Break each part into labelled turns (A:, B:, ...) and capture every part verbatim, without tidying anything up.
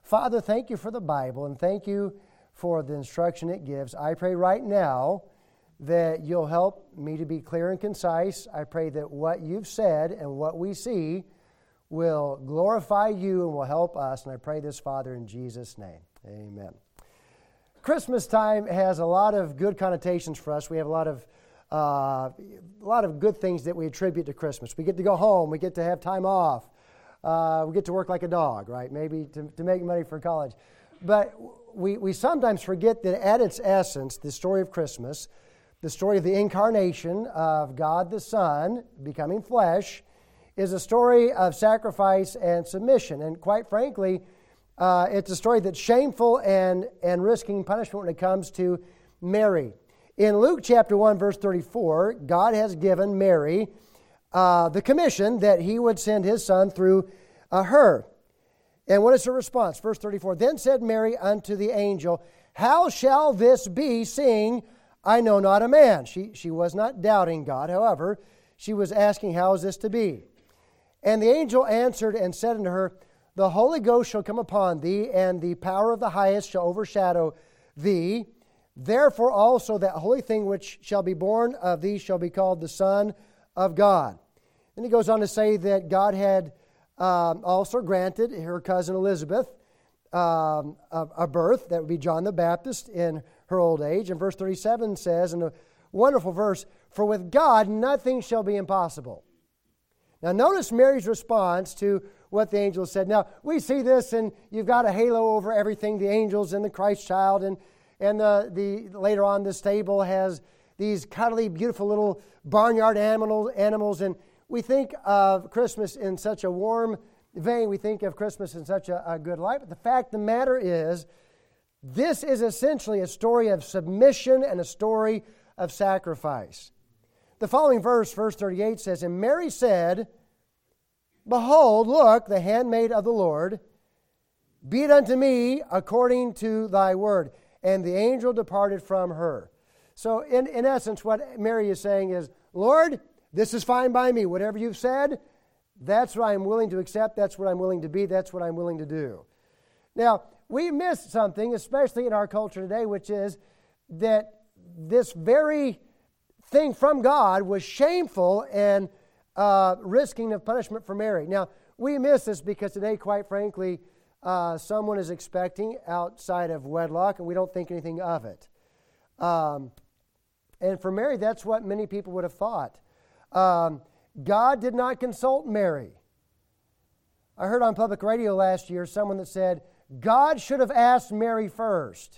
A: Father, thank you for the Bible, and thank you for the instruction it gives. I pray right now that you'll help me to be clear and concise. I pray that what you've said and what we see will glorify you and will help us. And I pray this, Father, in Jesus' name. Amen. Christmas time has a lot of good connotations for us. We have a lot of uh, a lot of good things that we attribute to Christmas. We get to go home. We get to have time off. Uh, we get to work like a dog, right? Maybe to, to make money for college. But we, we sometimes forget that at its essence, the story of Christmas, the story of the incarnation of God the Son becoming flesh, is a story of sacrifice and submission. And quite frankly, uh, it's a story that's shameful and, and risking punishment when it comes to Mary. In Luke chapter one, verse thirty-four, God has given Mary uh, the commission that he would send his son through uh, her. And what is her response? Verse thirty-four, "Then said Mary unto the angel, How shall this be, seeing I know not a man?" She, she was not doubting God. However, she was asking, how is this to be? And the angel answered and said unto her, The Holy Ghost shall come upon thee, and the power of the highest shall overshadow thee. Therefore also that holy thing which shall be born of thee shall be called the Son of God. Then he goes on to say that God had um, also granted her cousin Elizabeth um, a, a birth. That would be John the Baptist in her old age. And verse thirty-seven says, in a wonderful verse, "For with God nothing shall be impossible." Now notice Mary's response to what the angel said. Now we see this, and you've got a halo over everything, the angels and the Christ child, and and the, the later on the stable has these cuddly, beautiful little barnyard animal, animals, and we think of Christmas in such a warm vein. We think of Christmas in such a, a good light. But the fact of the matter is, this is essentially a story of submission and a story of sacrifice. The following verse, verse thirty-eight, says, "And Mary said, Behold, look, the handmaid of the Lord, be it unto me according to thy word. And the angel departed from her." So in, in essence, what Mary is saying is, Lord, this is fine by me. Whatever you've said, that's what I'm willing to accept. That's what I'm willing to be. That's what I'm willing to do. Now, we miss something, especially in our culture today, which is that this very thing from God was shameful and uh, risking of punishment for Mary. Now, we miss this because today, quite frankly, uh, someone is expecting outside of wedlock, and we don't think anything of it. Um, and for Mary, that's what many people would have thought. Um, God did not consult Mary. I heard on public radio last year someone that said, God should have asked Mary first.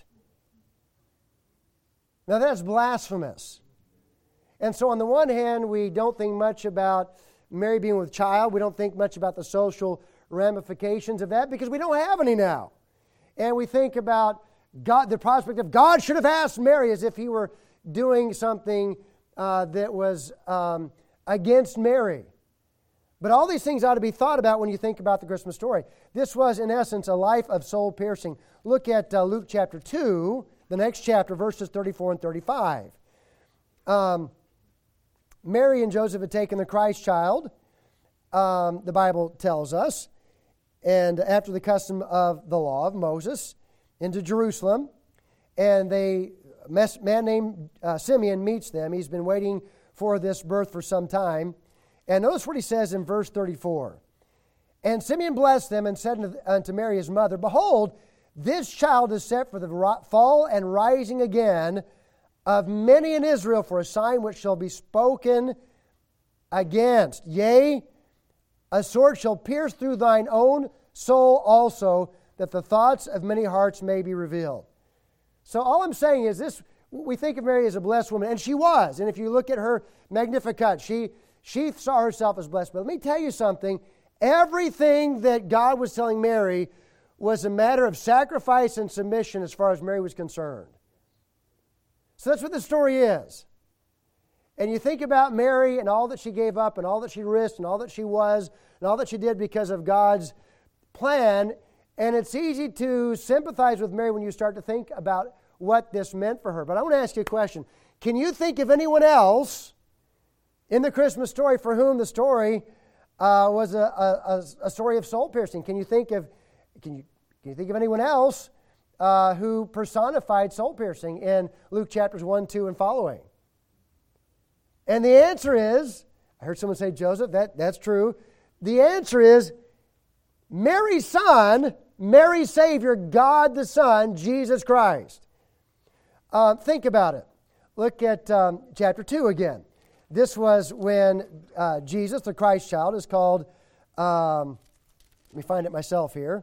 A: Now that's blasphemous. And so on the one hand, we don't think much about Mary being with child. We don't think much about the social ramifications of that because we don't have any now. And we think about God, the prospect of God should have asked Mary as if he were doing something uh, that was um, against Mary. But all these things ought to be thought about when you think about the Christmas story. This was, in essence, a life of soul piercing. Look at uh, Luke chapter two, the next chapter, verses thirty-four and thirty-five. Um, Mary and Joseph had taken the Christ child, um, the Bible tells us, and after the custom of the law of Moses, into Jerusalem. And they, a man named uh, Simeon meets them. He's been waiting for this birth for some time. And notice what he says in verse thirty-four. "And Simeon blessed them and said unto Mary his mother, Behold, this child is set for the fall and rising again of many in Israel for a sign which shall be spoken against. Yea, a sword shall pierce through thine own soul also, that the thoughts of many hearts may be revealed." So all I'm saying is this, we think of Mary as a blessed woman, and she was. And if you look at her Magnificat, she, she saw herself as blessed. But let me tell you something. Everything that God was telling Mary was a matter of sacrifice and submission as far as Mary was concerned. So that's what the story is. And you think about Mary and all that she gave up and all that she risked and all that she was and all that she did because of God's plan. And it's easy to sympathize with Mary when you start to think about what this meant for her. But I want to ask you a question. Can you think of anyone else in the Christmas story for whom the story uh, was a, a, a story of soul piercing? Can you think of, can you Can you think of anyone else uh, who personified soul piercing in Luke chapters one, two, and following? And the answer is, I heard someone say Joseph, that, that's true. The answer is Mary's son, Mary's Savior, God the Son, Jesus Christ. Uh, think about it. Look at um, chapter two again. This was when uh, Jesus, the Christ child, is called, um, let me find it myself here.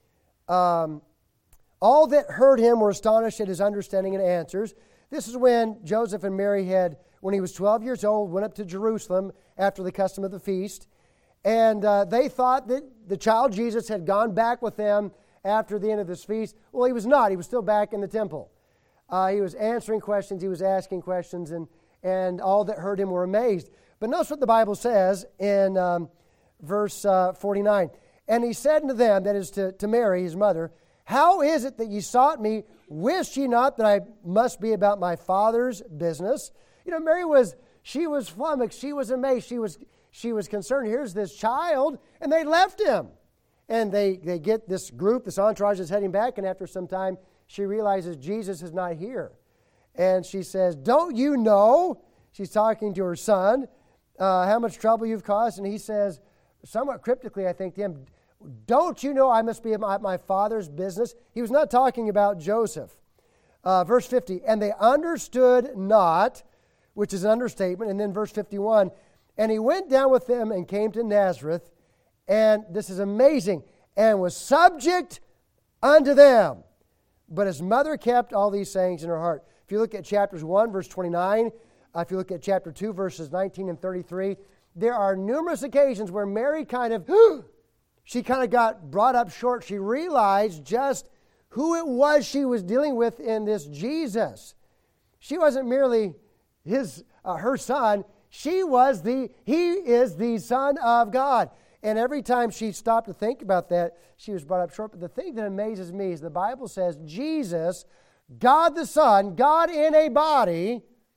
A: Um, all that heard him were astonished at his understanding and answers. This is when Joseph and Mary had, when he was twelve years old, went up to Jerusalem after the custom of the feast. And uh, they thought that the child Jesus had gone back with them after the end of this feast. Well, he was not. He was still back in the temple. Uh, he was answering questions. He was asking questions, and, and all that heard him were amazed. But notice what the Bible says in um, verse uh, forty-nine. And he said unto them, that is to, to Mary, his mother, how is it that ye sought me? Wist ye not that I must be about my Father's business? You know, Mary was, she was flummoxed. She was amazed. She was She was concerned. Here's this child, and they left him. And they, they get this group, this entourage is heading back, and after some time, she realizes Jesus is not here. And she says, don't you know, she's talking to her son, uh, how much trouble you've caused? And he says, somewhat cryptically, I think, to him, don't you know I must be about my Father's business? He was not talking about Joseph. Uh, verse fifty, and they understood not, which is an understatement. And then verse fifty-one, and he went down with them and came to Nazareth, and this is amazing, and was subject unto them. But his mother kept all these sayings in her heart. If you look at chapters one, verse twenty-nine, uh, if you look at chapter two, verses nineteen and thirty-three, there are numerous occasions where Mary kind of, she kind of got brought up short. She realized just who it was she was dealing with in this Jesus. She wasn't merely his, uh, her son. She was the, he is the Son of God. And every time she stopped to think about that, she was brought up short. But the thing that amazes me is the Bible says Jesus, God the Son, God in a body,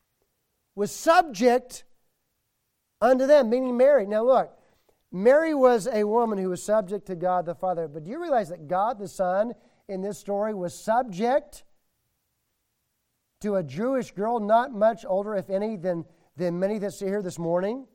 A: was subject unto them, meaning Mary. Now look, Mary was a woman who was subject to God the Father. But do you realize that God the Son in this story was subject to a Jewish girl not much older, if any, than than many that sit here this morning?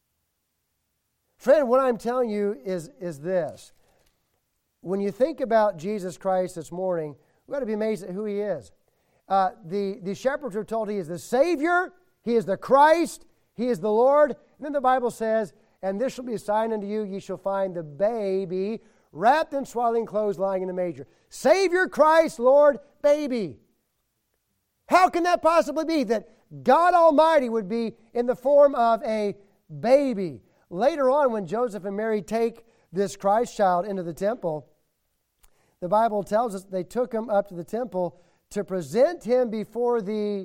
A: Friend, what I'm telling you is, is this. When you think about Jesus Christ this morning, we've got to be amazed at who He is. Uh, the, the shepherds were told He is the Savior, He is the Christ, He is the Lord. And then the Bible says, and this shall be a sign unto you, ye shall find the baby wrapped in swaddling clothes lying in a manger. Savior, Christ, Lord, baby. How can that possibly be that God Almighty would be in the form of a baby? Later on, when Joseph and Mary take this Christ child into the temple, the Bible tells us they took him up to the temple to present him before the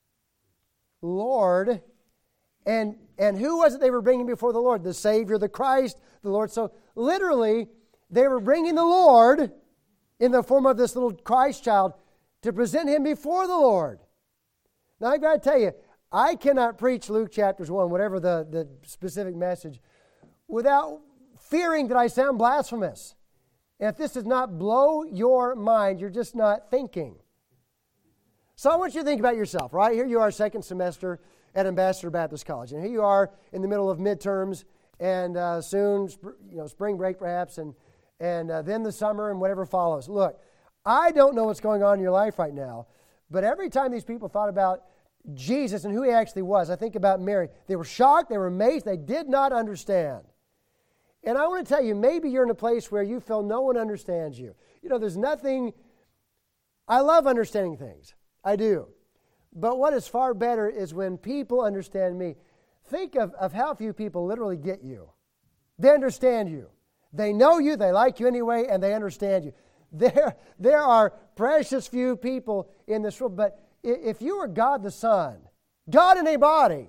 A: Lord. And, and who was it they were bringing before the Lord? The Savior, the Christ, the Lord. So literally, they were bringing the Lord in the form of this little Christ child to present him before the Lord. Now, I've got to tell you, I cannot preach Luke chapters one, whatever the, the specific message, without fearing that I sound blasphemous. And if this does not blow your mind, you're just not thinking. So I want you to think about yourself, right? Here you are, second semester at Ambassador Baptist College. And here you are in the middle of midterms and uh, soon, you know, spring break perhaps, and, and uh, then the summer and whatever follows. Look, I don't know what's going on in your life right now, but every time these people thought about Jesus and who He actually was, I think about Mary. They were shocked, they were amazed, they did not understand. And I want to tell you, maybe you're in a place where you feel no one understands you. You know, there's nothing, I love understanding things. I do. But what is far better is when people understand me. Think of, of how few people literally get you. They understand you. They know you, they like you anyway, and they understand you. There, there are precious few people in this world, but if you are God the Son, God in a body,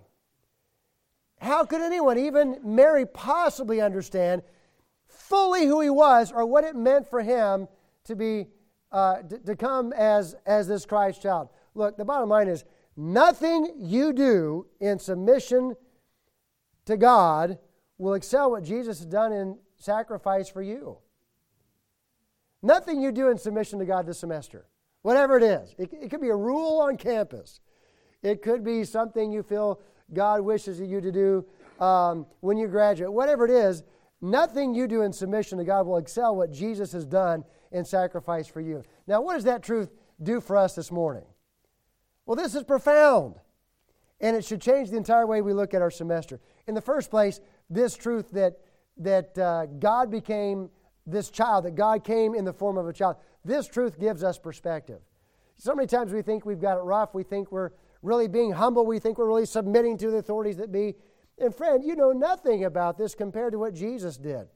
A: how could anyone, even Mary, possibly understand fully who He was or what it meant for Him to be uh, to, to come as, as this Christ child? Look, the bottom line is, nothing you do in submission to God will excel what Jesus has done in sacrifice for you. Nothing you do in submission to God this semester, whatever it is. It, it could be a rule on campus. It could be something you feel God wishes you to do um, when you graduate. Whatever it is, nothing you do in submission to God will excel what Jesus has done in sacrifice for you. Now, what does that truth do for us this morning? Well, this is profound, and it should change the entire way we look at our semester. In the first place, this truth that, that uh, God became this child, that God came in the form of a child, this truth gives us perspective. So many times we think we've got it rough, we think we're really being humble, we think we're really submitting to the authorities that be. And friend, you know nothing about this compared to what Jesus did.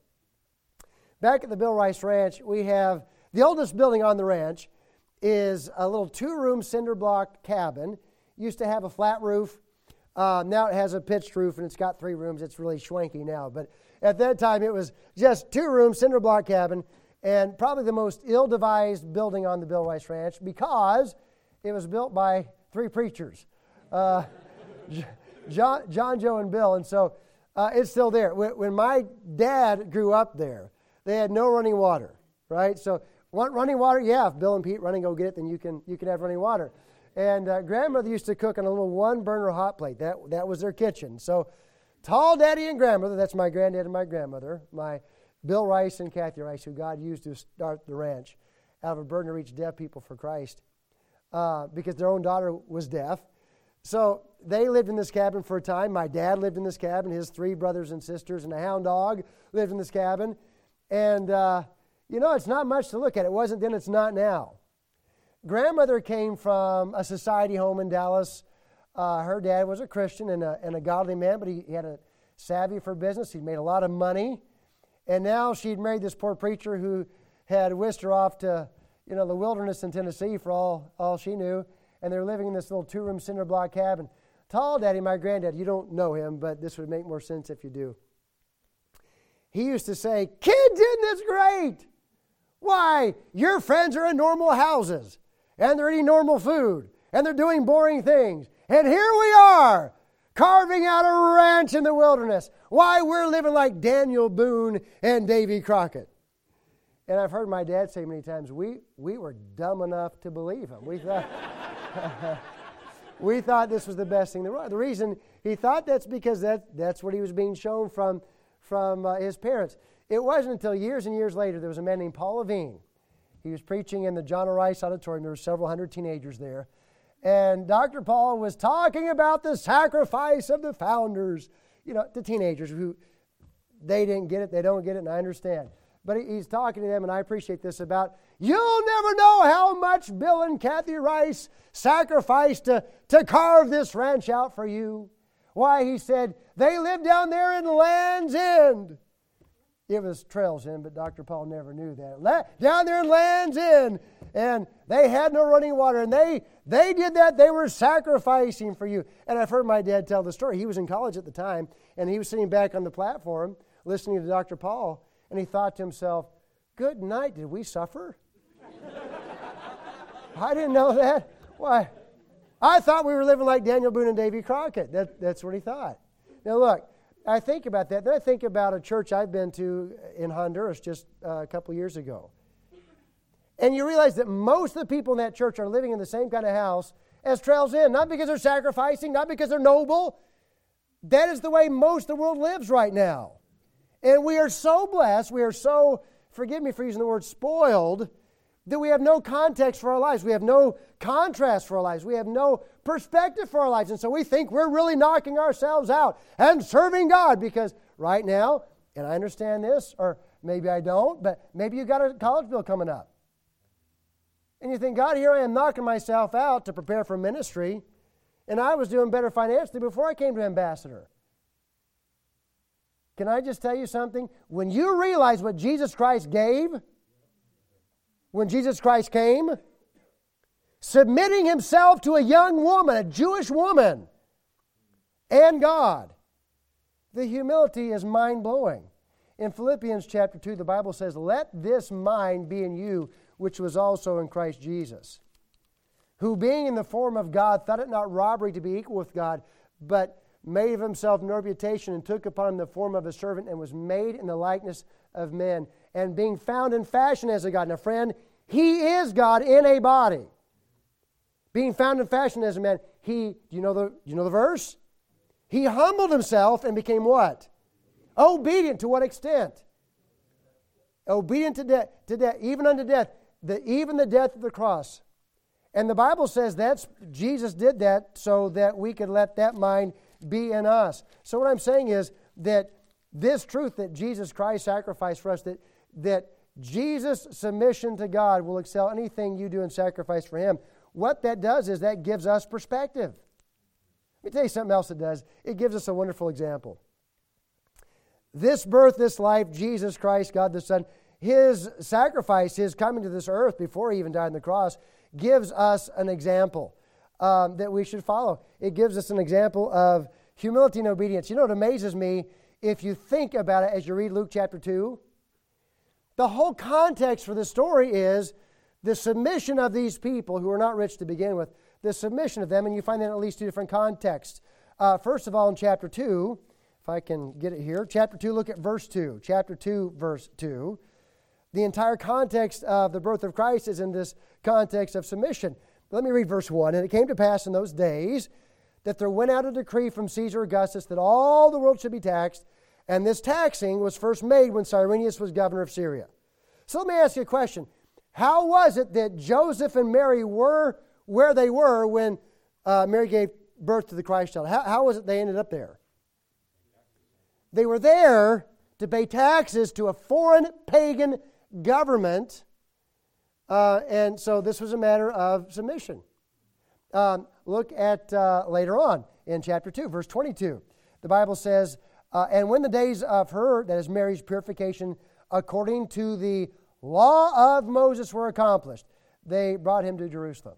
A: Back at the Bill Rice Ranch, we have the oldest building on the ranch is a little two-room cinder block cabin. Used to have a flat roof. Uh, now it has a pitched roof, and it's got three rooms. It's really schwanky now. But at that time, it was just two-room cinder block cabin, and probably the most ill-devised building on the Bill Rice Ranch because it was built by three preachers, uh, John, John, Joe, and Bill. And so uh, it's still there. When, when my dad grew up there, they had no running water, right? So want running water? Yeah, if Bill and Pete running go get it, then you can you can have running water. And uh, grandmother used to cook on a little one-burner hot plate. That that was their kitchen. So tall daddy and grandmother, that's my granddad and my grandmother, my Bill Rice and Kathy Rice, who God used to start the ranch out of a burden to reach deaf people for Christ uh, because their own daughter was deaf. So they lived in this cabin for a time. My dad lived in this cabin. His three brothers and sisters and a hound dog lived in this cabin. And, uh, you know, it's not much to look at. It wasn't then, it's not now. Grandmother came from a society home in Dallas. Uh, her dad was a Christian and a, and a godly man, but he, he had a savvy for business. He'd made a lot of money. And now she'd married this poor preacher who had whisked her off to, you know, the wilderness in Tennessee for all, all she knew. And they're living in this little two-room cinder block cabin. Tall daddy, my granddad, you don't know him, but this would make more sense if you do. He used to say, "Kids, isn't this great? Why, your friends are in normal houses, and they're eating normal food, and they're doing boring things. And here we are, carving out a ranch in the wilderness. Why, we're living like Daniel Boone and Davy Crockett." And I've heard my dad say many times, we, we were dumb enough to believe him. We thought, we thought this was the best thing in the world. The reason he thought that's because that, that's what he was being shown from, from uh, his parents. It wasn't until years and years later there was a man named Paul Levine. He was preaching in the John O. Rice Auditorium. There were several hundred teenagers there. And Doctor Paul was talking about the sacrifice of the founders, you know, the teenagers who, they didn't get it, they don't get it, and I understand. But he's talking to them, and I appreciate this, about, you'll never know how much Bill and Kathy Rice sacrificed to, to carve this ranch out for you. Why, he said, they live down there in Land's End. It was Trails End, but Doctor Paul never knew that. La- down there in Land's End, and they had no running water, and they, they did that. They were sacrificing for you. And I've heard my dad tell the story. He was in college at the time, and he was sitting back on the platform listening to Doctor Paul, and he thought to himself, good night, did we suffer? I didn't know that. Why? I thought we were living like Daniel Boone and Davy Crockett. That, that's what he thought. Now look, I think about that. Then I think about a church I've been to in Honduras just uh, a couple years ago. And you realize that most of the people in that church are living in the same kind of house as Trails End. Not because they're sacrificing, not because they're noble. That is the way most of the world lives right now. And we are so blessed, we are so, forgive me for using the word spoiled, that we have no context for our lives. We have no contrast for our lives. We have no perspective for our lives. And so we think we're really knocking ourselves out and serving God because right now, and I understand this, or maybe I don't, but maybe you got a college bill coming up. And you think, God, here I am knocking myself out to prepare for ministry, and I was doing better financially before I came to Ambassador. Can I just tell you something? When you realize what Jesus Christ gave, when Jesus Christ came, submitting himself to a young woman, a Jewish woman, and God, the humility is mind-blowing. In Philippians chapter two, the Bible says, let this mind be in you, which was also in Christ Jesus, who being in the form of God, thought it not robbery to be equal with God, but made of himself no reputation, and took upon him the form of a servant, and was made in the likeness of men. and being found in fashion as a God. Now, friend, He is God in a body. Being found in fashion as a man, He, do you know the, do you know the verse? He humbled Himself and became what? Obedient. To what extent? Obedient to death, to death, even unto death, the, even the death of the cross. And the Bible says that's Jesus did that so that we could let that mind be in us. So what I'm saying is that this truth that Jesus Christ sacrificed for us, that, that Jesus' submission to God will excel anything you do in sacrifice for Him. What that does is that gives us perspective. Let me tell you something else it does. It gives us a wonderful example. This birth, this life, Jesus Christ, God the Son, His sacrifice, His coming to this earth before He even died on the cross, gives us an example um, that we should follow. It gives us an example of humility and obedience. You know what amazes me, if you think about it as you read Luke chapter two, the whole context for the story is the submission of these people who are not rich to begin with, the submission of them, and you find that in at least two different contexts. Uh, first of all, in chapter two, if I can get it here, chapter two, look at verse two. Chapter two, verse two. The entire context of the birth of Christ is in this context of submission. Let me read verse one. And it came to pass in those days that there went out a decree from Caesar Augustus that all the world should be taxed, and this taxing was first made when Cyrenius was governor of Syria. So let me ask you a question. How was it that Joseph and Mary were where they were when uh, Mary gave birth to the Christ child? How, how was it they ended up there? They were there to pay taxes to a foreign pagan government, uh, and so this was a matter of submission. Um, look at uh, later on in chapter two, verse twenty-two. The Bible says, uh, and when the days of her, that is Mary's purification, according to the law of Moses were accomplished, they brought Him to Jerusalem.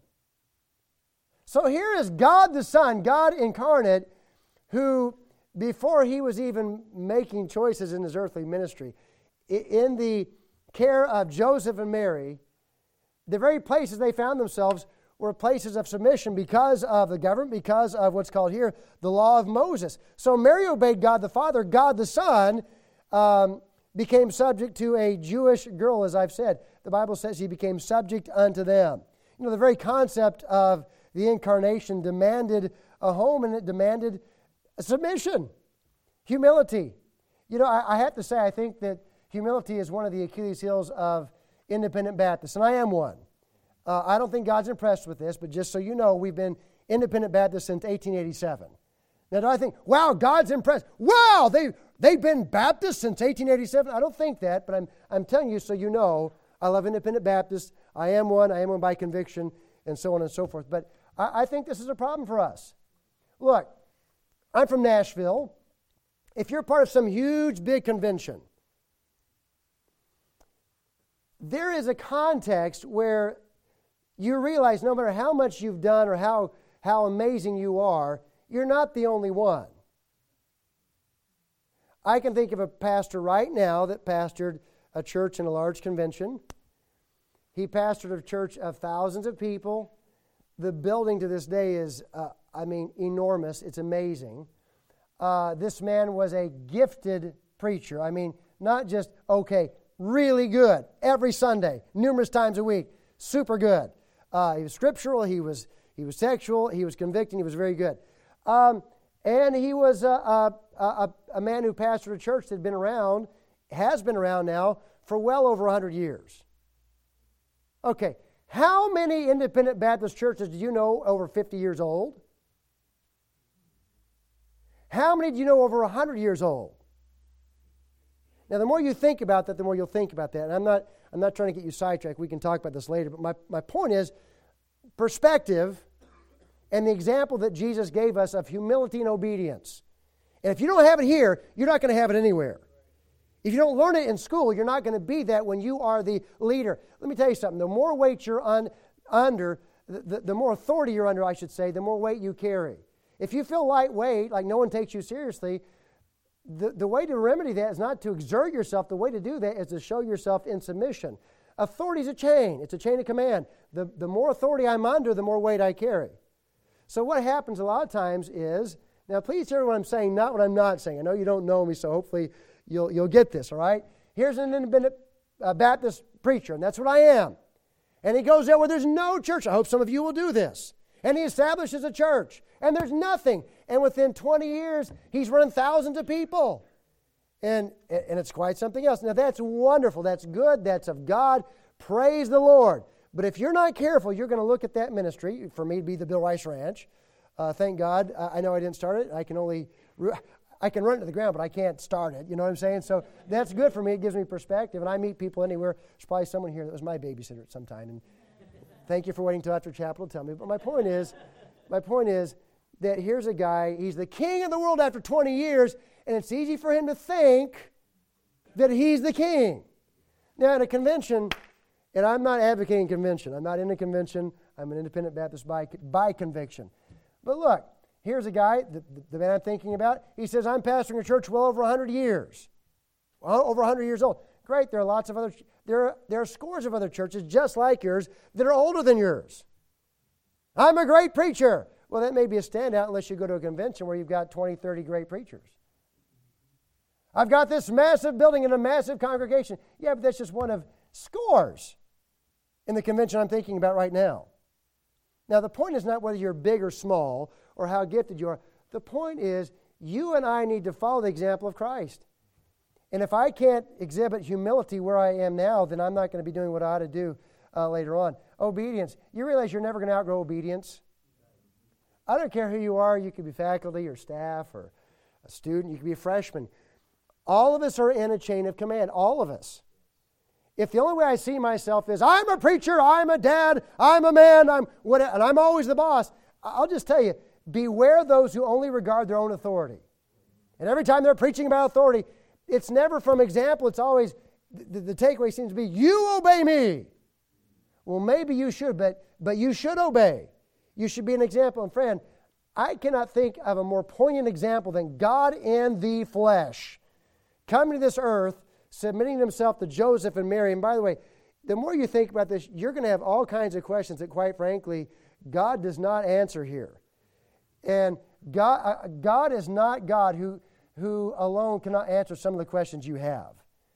A: So here is God the Son, God incarnate, who before He was even making choices in His earthly ministry, in the care of Joseph and Mary, the very places they found themselves were places of submission because of the government, because of what's called here the law of Moses. So Mary obeyed God the Father. God the Son um, became subject to a Jewish girl, as I've said. The Bible says He became subject unto them. You know, the very concept of the incarnation demanded a home, and it demanded a submission, humility. You know, I, I have to say, I think that humility is one of the Achilles heels of independent Baptists, and I am one. Uh, I don't think God's impressed with this, but just so you know, we've been independent Baptists since eighteen eighty-seven. Now, do I think, wow, God's impressed? Wow, they, they've been Baptists since eighteen eighty-seven? I don't think that, but I'm, I'm telling you so you know, I love independent Baptists. I am one. I am one by conviction, and so on and so forth. But I, I think this is a problem for us. Look, I'm from Nashville. If you're part of some huge, big convention, there is a context where you realize no matter how much you've done or how, how amazing you are, you're not the only one. I can think of a pastor right now that pastored a church in a large convention. He pastored a church of thousands of people. The building to this day is, uh, I mean, enormous. It's amazing. Uh, this man was a gifted preacher. I mean, not just, okay, really good every Sunday, numerous times a week, super good. Uh, he was scriptural, he was he was sexual, he was convicting, he was very good. Um, and he was a, a, a, a man who pastored a church that had been around, has been around now, for well over one hundred years. Okay, how many independent Baptist churches do you know over fifty years old? How many do you know over one hundred years old? Now, the more you think about that, the more you'll think about that. And I'm not, I'm not trying to get you sidetracked. We can talk about this later. But my, my point is perspective and the example that Jesus gave us of humility and obedience. And if you don't have it here, you're not going to have it anywhere. If you don't learn it in school, you're not going to be that when you are the leader. Let me tell you something. The more weight you're un, under, the, the more authority you're under, I should say, the more weight you carry. If you feel lightweight, like no one takes you seriously, The, the way to remedy that is not to exert yourself. The way to do that is to show yourself in submission. Authority is a chain. It's a chain of command. The, the more authority I'm under, the more weight I carry. So what happens a lot of times is, now please hear what I'm saying, not what I'm not saying. I know you don't know me, so hopefully you'll, you'll get this, all right? Here's an independent a Baptist preacher, and that's what I am. And he goes there where there's no church. I hope some of you will do this. And he establishes a church, and there's nothing. And within twenty years, he's running thousands of people. And, and it's quite something else. Now, that's wonderful. That's good. That's of God. Praise the Lord. But if you're not careful, you're going to look at that ministry. For me to be the Bill Rice Ranch, uh, thank God. I, I know I didn't start it. I can only, I can run it to the ground, but I can't start it. You know what I'm saying? So that's good for me. It gives me perspective. And I meet people anywhere. There's probably someone here that was my babysitter at some time. And thank you for waiting till after chapel to tell me. But my point is, my point is that here's a guy, he's the king of the world after twenty years, and it's easy for him to think that he's the king. Now, at a convention, and I'm not advocating convention. I'm not in a convention. I'm an independent Baptist by, by conviction. But look, here's a guy, the, the man I'm thinking about. He says, I'm pastoring a church well over one hundred years. Well, over one hundred years old. Great, there are lots of other, there are, there are scores of other churches just like yours that are older than yours. I'm a great preacher. Well, that may be a standout unless you go to a convention where you've got twenty, thirty great preachers. I've got this massive building and a massive congregation. Yeah, but that's just one of scores in the convention I'm thinking about right now. Now, the point is not whether you're big or small or how gifted you are. The point is you and I need to follow the example of Christ. And if I can't exhibit humility where I am now, then I'm not going to be doing what I ought to do uh, later on. Obedience. You realize you're never going to outgrow obedience? I don't care who you are. You could be faculty or staff or a student. You could be a freshman. All of us are in a chain of command. All of us. If the only way I see myself is, I'm a preacher, I'm a dad, I'm a man, I'm what, and I'm always the boss, I'll just tell you, beware those who only regard their own authority. And every time they're preaching about authority, it's never from example, it's always, the, the takeaway seems to be, you obey me. Well, maybe you should, but, but you should obey. You should be an example. And friend, I cannot think of a more poignant example than God in the flesh, coming to this earth, submitting himself to Joseph and Mary. And by the way, the more you think about this, you're going to have all kinds of questions that, quite frankly, God does not answer here. And God, uh, God is not God who, who alone cannot answer some of the questions you have.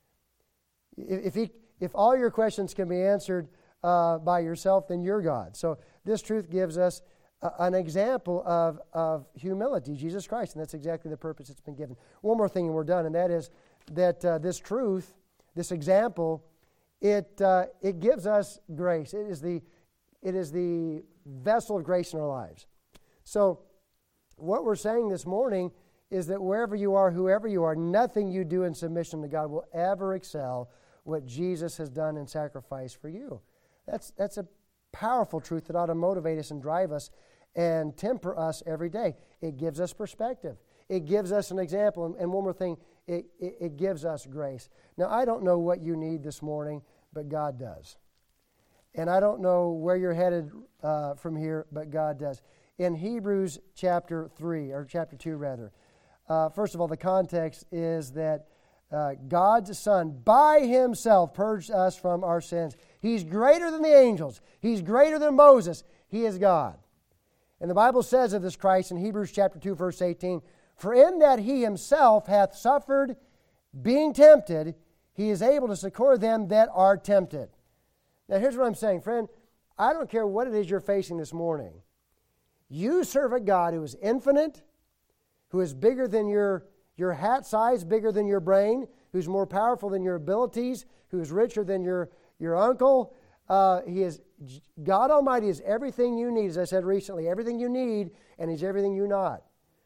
A: If, if, he, if all your questions can be answered uh, by yourself, then you're God. So this truth gives us uh, an example of, of humility, Jesus Christ, and that's exactly the purpose it's been given. One more thing and we're done, and that is that uh, this truth, this example, it uh, it gives us grace. It is the it is the vessel of grace in our lives. So what we're saying this morning is that wherever you are, whoever you are, nothing you do in submission to God will ever excel what Jesus has done in sacrifice for you. That's that's a powerful truth that ought to motivate us and drive us and temper us every day. It gives us perspective. It gives us an example. And, and one more thing, it, it, it gives us grace. Now, I don't know what you need this morning, but God does. And I don't know where you're headed uh, from here, but God does. In Hebrews chapter three, or chapter two rather, uh, first of all, the context is that uh, God's Son by Himself purged us from our sins. He's greater than the angels. He's greater than Moses. He is God. And the Bible says of this Christ in Hebrews chapter two, verse eighteen, for in that He Himself hath suffered, being tempted, He is able to succor them that are tempted. Now here's what I'm saying, friend. I don't care what it is you're facing this morning. You serve a God who is infinite, who is bigger than your, your hat size, bigger than your brain, who's more powerful than your abilities, who is richer than your, your uncle. Uh, he is God Almighty is everything you need, as I said recently, everything you need, and He's everything you're not.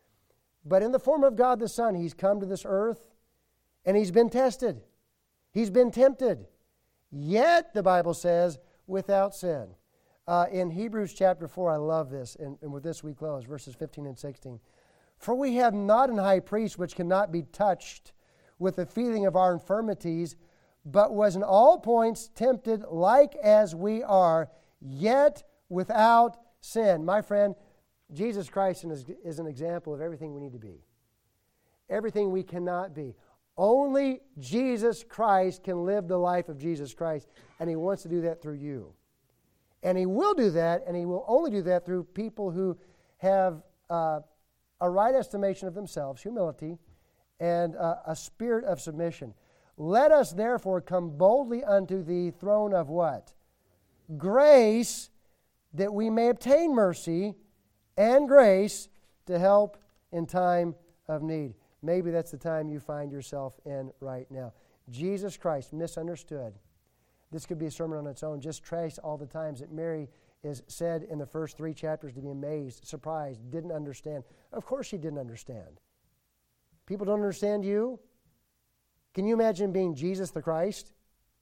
A: But in the form of God the Son, He's come to this earth, and He's been tested. He's been tempted. Yet, the Bible says, without sin. Uh, in Hebrews chapter four, I love this, and, and with this we close, verses fifteen and sixteen. For we have not an high priest which cannot be touched with the feeling of our infirmities, but was in all points tempted like as we are, yet without sin. My friend, Jesus Christ is, is an example of everything we need to be. Everything we cannot be. Only Jesus Christ can live the life of Jesus Christ, and He wants to do that through you. And He will do that, and He will only do that through people who have uh, a right estimation of themselves, humility, and uh, a spirit of submission. Let us therefore come boldly unto the throne of what? Grace, that we may obtain mercy and grace to help in time of need. Maybe that's the time you find yourself in right now. Jesus Christ, misunderstood. This could be a sermon on its own. Just trace all the times that Mary is said in the first three chapters to be amazed, surprised, didn't understand. Of course she didn't understand. People don't understand you. Can you imagine being Jesus the Christ?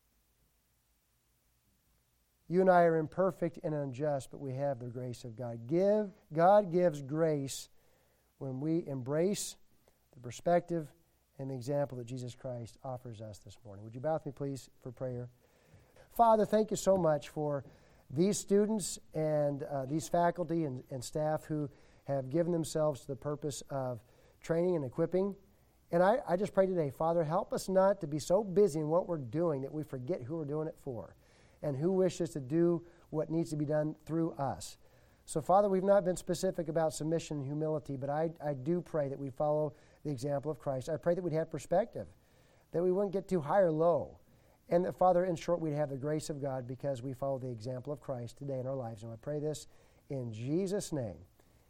A: You and I are imperfect and unjust, but we have the grace of God. Give, God gives grace when we embrace the perspective and the example that Jesus Christ offers us this morning. Would you bow with me, please, for prayer? Father, thank you so much for these students and uh, these faculty and, and staff who have given themselves to the purpose of training and equipping. And I, I just pray today, Father, help us not to be so busy in what we're doing that we forget who we're doing it for and who wishes to do what needs to be done through us. So, Father, we've not been specific about submission and humility, but I, I do pray that we follow the example of Christ. I pray that we'd have perspective, that we wouldn't get too high or low, and that, Father, in short, we'd have the grace of God because we follow the example of Christ today in our lives. And I pray this in Jesus' name.